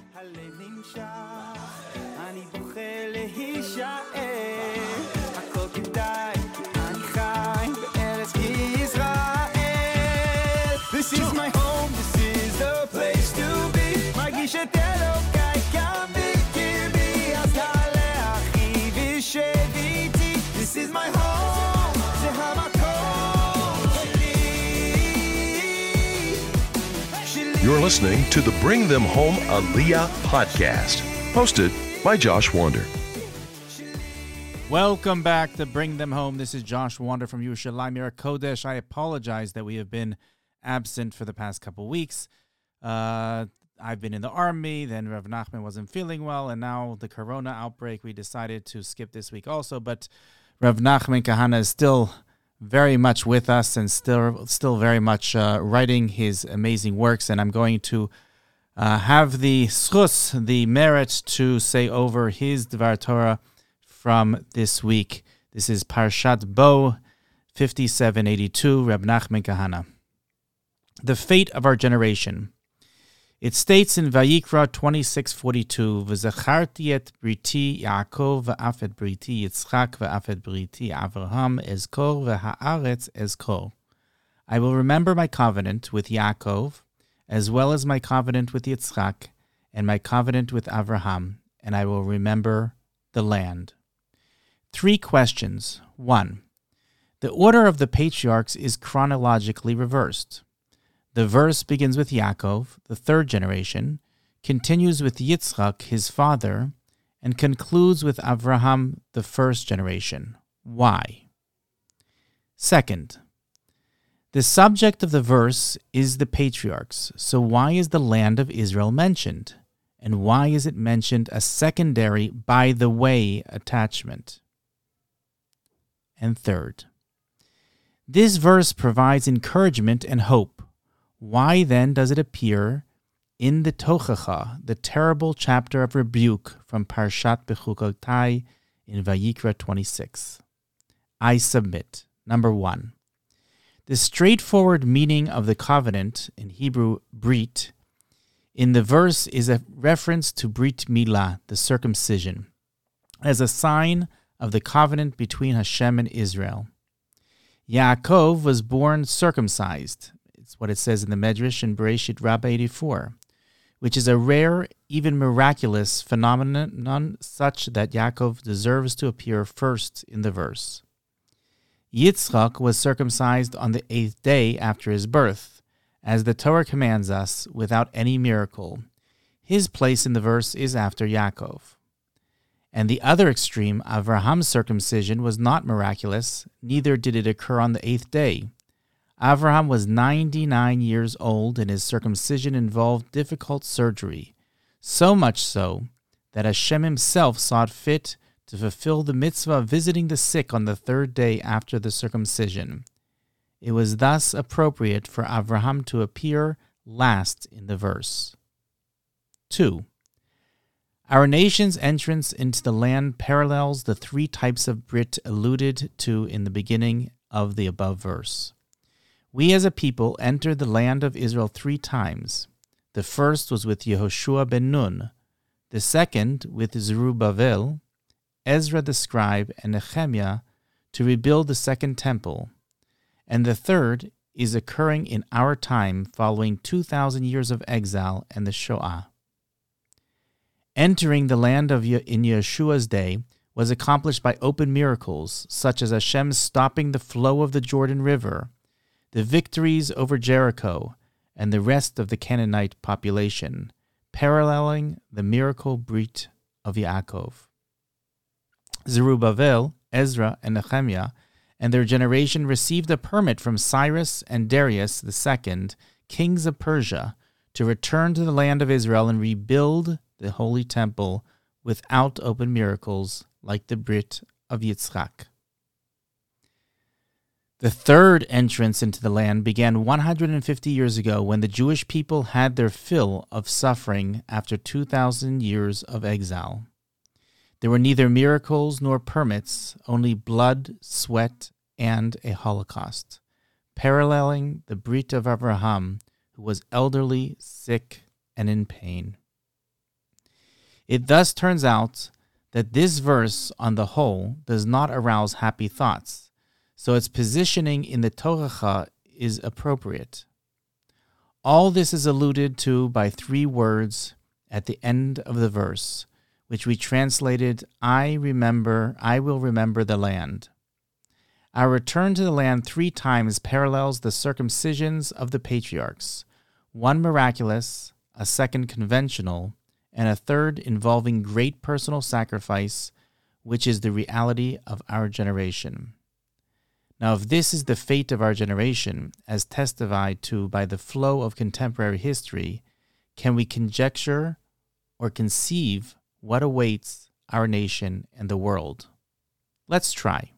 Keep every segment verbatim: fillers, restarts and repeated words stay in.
הלב נמשך, אני בוכה להישאר, הכל כדאי, אני חי בארץ ישראל. This is my home, this is the place to be, מרגיש את אלוקיי כאן בקרבי, אז תעלה אחי ושב איתי. This is my home, זה המקום שלי. You're listening to the Bring Them Home Aliyah podcast, hosted by Josh Wander. Welcome back to Bring Them Home. This is Josh Wander from Yerushalayim Yer Kodesh. I apologize that we have been absent for the past couple weeks. Uh, I've been in the army, then Rav Nachman wasn't feeling well, and now the corona outbreak, we decided to skip this week also. But Rav Nachman Kahana is still very much with us and still still very much uh, writing his amazing works, and I'm going to uh, have the schus, the merit to say over his Dvar Torah from this week. This is Parshat Bo, fifty-seven eighty-two, Reb Nachman Kahana. The fate of our generation. It states in Vayikra twenty-six forty-two, V'zacharti et briti Yaakov v'af et briti Yitzchak v'af et briti Avraham ezkor v'ha'aretz ezkor. I will remember my covenant with Yaakov, as well as my covenant with Yitzchak, and my covenant with Avraham, and I will remember the land. Three questions. One, the order of the patriarchs is chronologically reversed. The verse begins with Yaakov, the third generation, continues with Yitzchak, his father, and concludes with Avraham, the first generation. Why? Second, the subject of the verse is the patriarchs, so why is the land of Israel mentioned? And why is it mentioned a secondary by the way attachment? And third, this verse provides encouragement and hope. Why then does it appear in the Tochacha, the terrible chapter of rebuke from Parshat Bechukotai in Vayikra twenty-six? I submit. Number one, the straightforward meaning of the covenant, in Hebrew, brit, in the verse is a reference to Brit Milah, the circumcision, as a sign of the covenant between Hashem and Israel. Yaakov was born circumcised. It's what it says in the Medrash in Bereshit Rabbah eighty-four, which is a rare, even miraculous phenomenon, none such that Yaakov deserves to appear first in the verse. Yitzchak was circumcised on the eighth day after his birth, as the Torah commands us, without any miracle. His place in the verse is after Yaakov. And the other extreme, Avraham's circumcision, was not miraculous, neither did it occur on the eighth day. Avraham was ninety-nine years old, and his circumcision involved difficult surgery, so much so that Hashem himself saw it fit to fulfill the mitzvah of visiting the sick on the third day after the circumcision. It was thus appropriate for Avraham to appear last in the verse. Two, our nation's entrance into the land parallels the three types of Brit alluded to in the beginning of the above verse. We as a people entered the land of Israel three times. The first was with Yehoshua ben Nun, the second with Zerubbabel, Ezra the scribe, and Nehemiah to rebuild the second temple, and the third is occurring in our time following two thousand years of exile and the Shoah. Entering the land of Ye- in Yeshua's day was accomplished by open miracles, such as Hashem stopping the flow of the Jordan River, the victories over Jericho, and the rest of the Canaanite population, paralleling the miracle brit of Yaakov. Zerubbabel, Ezra, and Nehemiah and their generation received a permit from Cyrus and Darius the Second, kings of Persia, to return to the land of Israel and rebuild the holy temple without open miracles like the Brit of Yitzchak. The third entrance into the land began one hundred fifty years ago when the Jewish people had their fill of suffering after two thousand years of exile. There were neither miracles nor permits, only blood, sweat, and a Holocaust, paralleling the Brit of Abraham, who was elderly, sick, and in pain. It thus turns out that this verse on the whole does not arouse happy thoughts, so its positioning in the Torah is appropriate. All this is alluded to by three words at the end of the verse, which we translated, I remember, I will remember the land. Our return to the land three times parallels the circumcisions of the patriarchs, one miraculous, a second conventional, and a third involving great personal sacrifice, which is the reality of our generation. Now, if this is the fate of our generation, as testified to by the flow of contemporary history, can we conjecture or conceive what awaits our nation and the world? Let's try.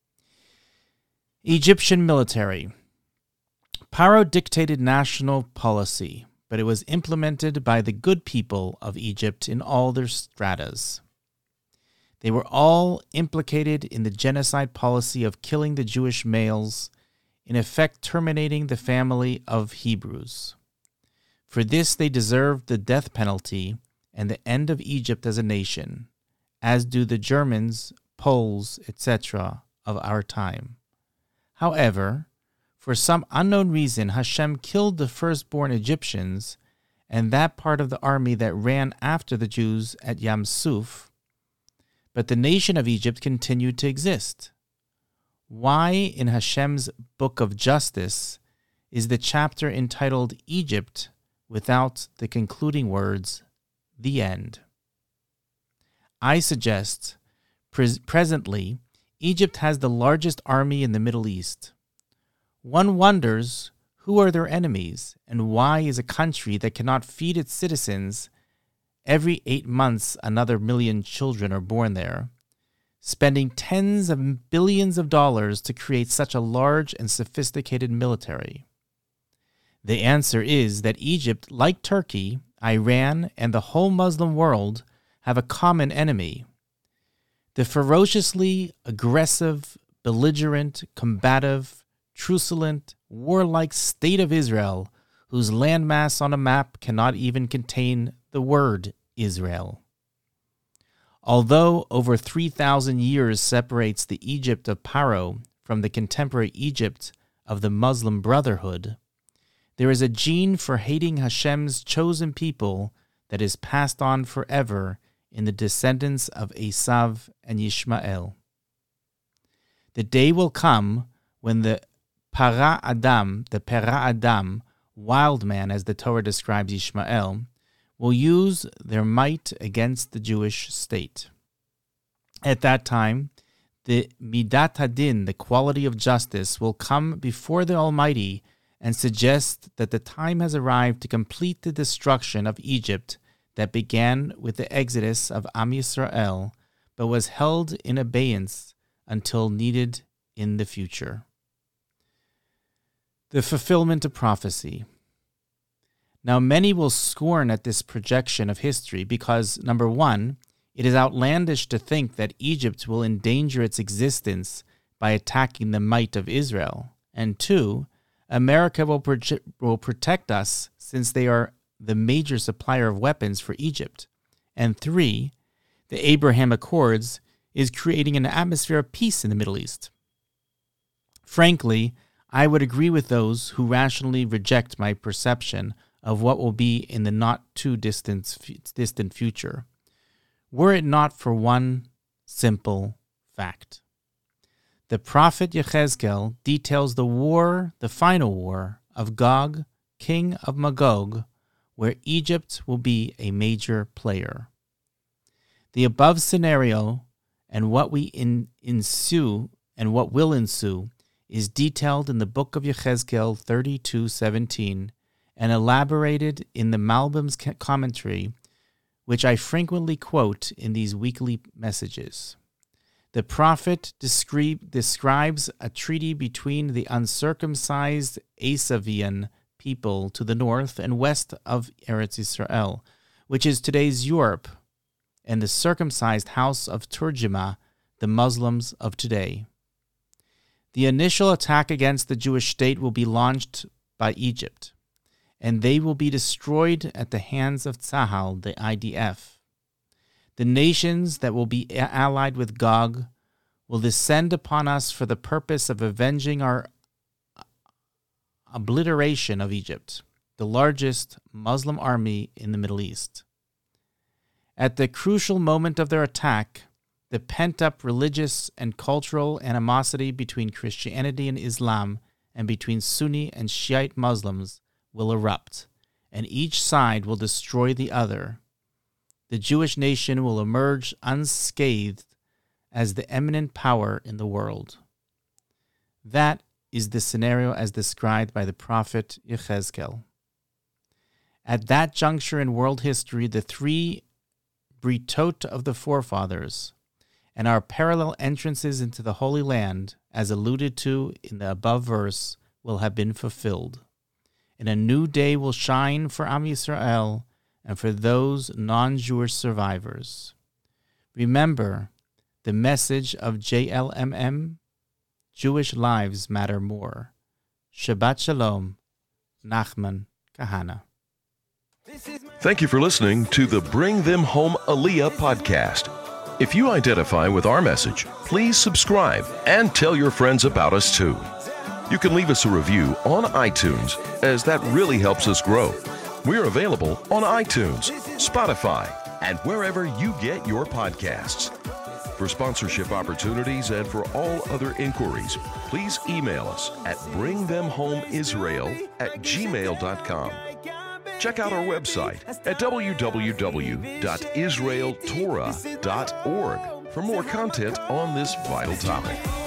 Egyptian military. Paro dictated national policy, but it was implemented by the good people of Egypt in all their stratas. They were all implicated in the genocide policy of killing the Jewish males, in effect terminating the family of Hebrews. For this they deserved the death penalty and the end of Egypt as a nation, as do the Germans, Poles, et cetera of our time. However, for some unknown reason, Hashem killed the firstborn Egyptians and that part of the army that ran after the Jews at Yam Suf, but the nation of Egypt continued to exist. Why in Hashem's Book of Justice is the chapter entitled Egypt without the concluding words, the end? I suggest, pres- presently, Egypt has the largest army in the Middle East. One wonders, who are their enemies, and why is a country that cannot feed its citizens, every eight months another million children are born there, spending tens of billions of dollars to create such a large and sophisticated military? The answer is that Egypt, like Turkey, Iran, and the whole Muslim world, have a common enemy: the ferociously aggressive, belligerent, combative, truculent, warlike state of Israel, whose landmass on a map cannot even contain the word Israel. Although over three thousand years separates the Egypt of Paro from the contemporary Egypt of the Muslim Brotherhood, there is a gene for hating Hashem's chosen people that is passed on forever in the descendants of Esav and Yishmael. The day will come when the Para Adam, the Para Adam, wild man, as the Torah describes Yishmael, will use their might against the Jewish state. At that time, the Midat Hadin, the quality of justice, will come before the Almighty and suggest that the time has arrived to complete the destruction of Egypt that began with the exodus of Am Yisrael, but was held in abeyance until needed in the future. The fulfillment of prophecy. Now many will scorn at this projection of history because, number one, it is outlandish to think that Egypt will endanger its existence by attacking the might of Israel, and two, America will, proje- will protect us since they are the major supplier of weapons for Egypt, and three, the Abraham Accords is creating an atmosphere of peace in the Middle East. Frankly, I would agree with those who rationally reject my perception of what will be in the not-too-distant distant future, were it not for one simple fact. The prophet Yechezkel details the war, the final war, of Gog, king of Magog, where Egypt will be a major player. The above scenario and what we in, ensue and what will ensue is detailed in the book of Yechezkel thirty-two seventeen and elaborated in the Malbim's commentary, which I frequently quote in these weekly messages. The prophet describe, describes a treaty between the uncircumcised Esavian people to the north and west of Eretz Yisrael, which is today's Europe, and the circumcised house of Turjima, the Muslims of today. The initial attack against the Jewish state will be launched by Egypt, and they will be destroyed at the hands of Tzahal, the I D F. The nations that will be allied with Gog will descend upon us for the purpose of avenging our obliteration of Egypt, the largest Muslim army in the Middle East. At the crucial moment of their attack, the pent-up religious and cultural animosity between Christianity and Islam and between Sunni and Shiite Muslims will erupt, and each side will destroy the other. The Jewish nation will emerge unscathed as the eminent power in the world. That is the scenario as described by the prophet Yechezkel. At that juncture in world history, the three Britot of the forefathers and our parallel entrances into the Holy Land, as alluded to in the above verse, will have been fulfilled. And a new day will shine for Am Yisrael and for those non-Jewish survivors. Remember the message of J L M M, Jewish lives matter more. Shabbat Shalom, Nachman Kahana. Thank you for listening to the Bring Them Home Aliyah podcast. If you identify with our message, please subscribe and tell your friends about us too. You can leave us a review on iTunes, as that really helps us grow. We're available on iTunes, Spotify, and wherever you get your podcasts. For sponsorship opportunities and for all other inquiries, please email us at bringthemhomeisrael at gmail dot com. Check out our website at w w w dot israel torah dot org for more content on this vital topic.